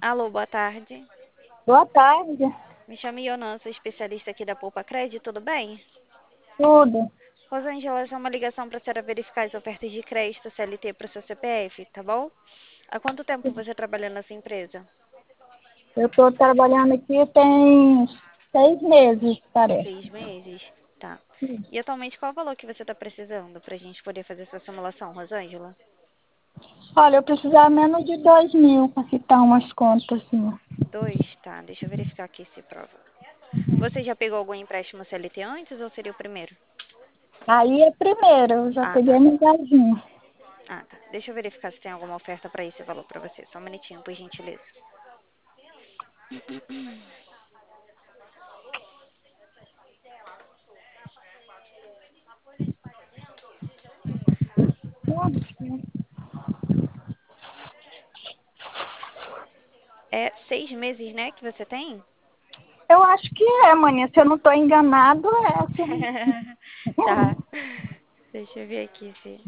Alô, boa tarde. Boa tarde, Me chamo Ionan, sou especialista aqui da Poupa Crédito, tudo bem? tudo. Rosângela, essa é uma ligação para a senhora verificar as ofertas de crédito CLT para o seu CPF, tá bom? Há quanto tempo você trabalha nessa empresa? Eu estou trabalhando aqui tem 6 meses, parece. 6 meses? Tá. E atualmente qual o valor que você está precisando para a gente poder fazer essa simulação, Rosângela? Olha, eu precisava menos de 2.000 para quitar umas contas, assim. Dois? Tá, deixa eu verificar aqui se prova. Você já pegou algum empréstimo CLT antes ou seria o primeiro? Aí é primeiro, eu já Ah, peguei tá. no lugarzinho. Ah, tá. Deixa eu verificar se tem alguma oferta para esse valor para você. Só um minutinho, por gentileza. É 6 meses, né, que você tem? Eu acho que é, maninha. Se eu não estou enganado, é assim. Tá. Deixa eu ver aqui se.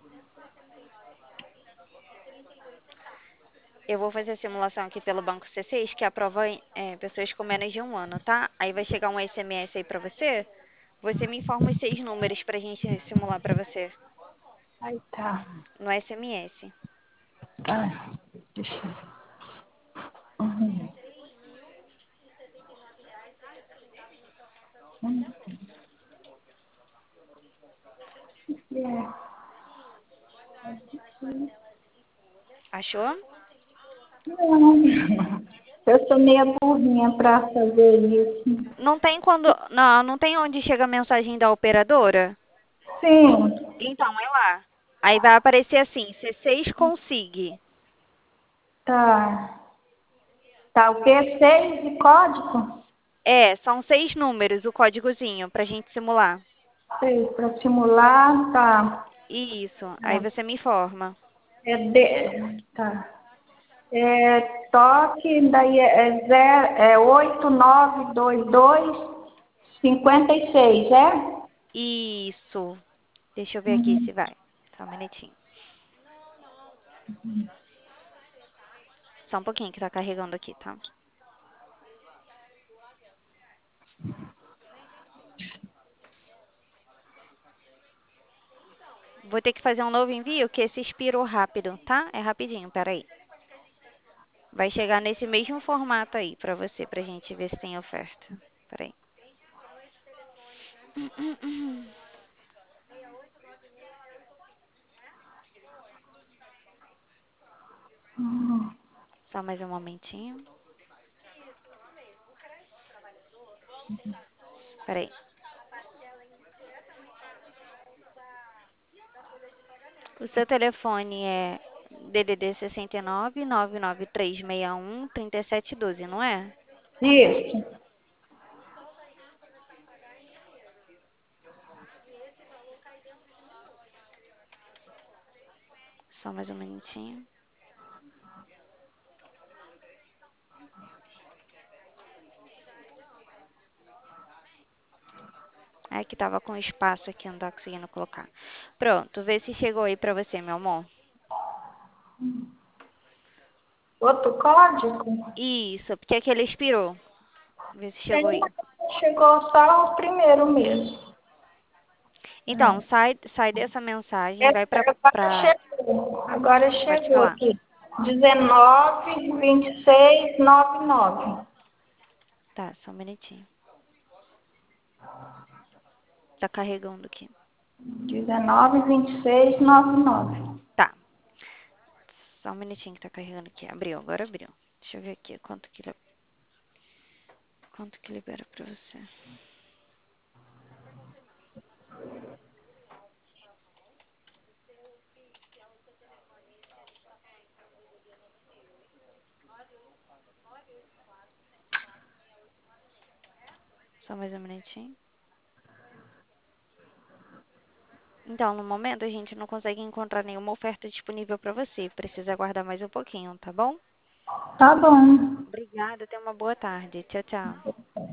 Eu vou fazer a simulação aqui pelo Banco C6, que aprova pessoas com menos de 1 ano, tá? Aí vai chegar um SMS aí pra você. Você me informa os 6 números pra gente simular pra você Aí tá. no SMS. Tá. Deixa eu ver. Uhum. Achou? Não, eu sou meia burrinha para fazer isso. Não tem onde chega a mensagem da operadora? Sim, Então, é lá. Aí vai aparecer assim, C6 consigue. tá. Tá o quê? 6 de código? É, são 6 números o códigozinho pra gente simular. 6 para simular, tá. Isso, aí você me informa. Tá. É toque, daí é 892256, é? Isso. Deixa eu ver aqui Uhum. se vai. Só um minutinho. Só um pouquinho que tá carregando aqui, tá? Vou ter que fazer um novo envio, que esse expirou rápido, tá? É rapidinho, peraí. Vai chegar nesse mesmo formato aí pra você, pra gente ver se tem oferta. Peraí. Uhum. Só mais um momentinho. Peraí. O seu telefone é DDD 69 99361 3712, não é? Isso. Só mais um minutinho. É que tava com espaço aqui, não tá conseguindo colocar. Pronto, vê se chegou aí pra você, meu amor. Outro código? Isso, porque aquele expirou. Vê se chegou Tem, aí. mas chegou só o primeiro mesmo. Então, sai dessa mensagem, É, vai agora pra... chegou. Agora Pode chegou falar. aqui. 192699. Tá, só um minutinho. Tá carregando aqui. 192699. Tá, só um minutinho que tá carregando aqui. Abriu, agora abriu. Deixa eu ver aqui quanto que libera pra você. Só mais um minutinho. Então, no momento, a gente não consegue encontrar nenhuma oferta disponível para você. Precisa aguardar mais um pouquinho, tá bom? Tá bom. Obrigada, tenha uma boa tarde. Tchau, tchau.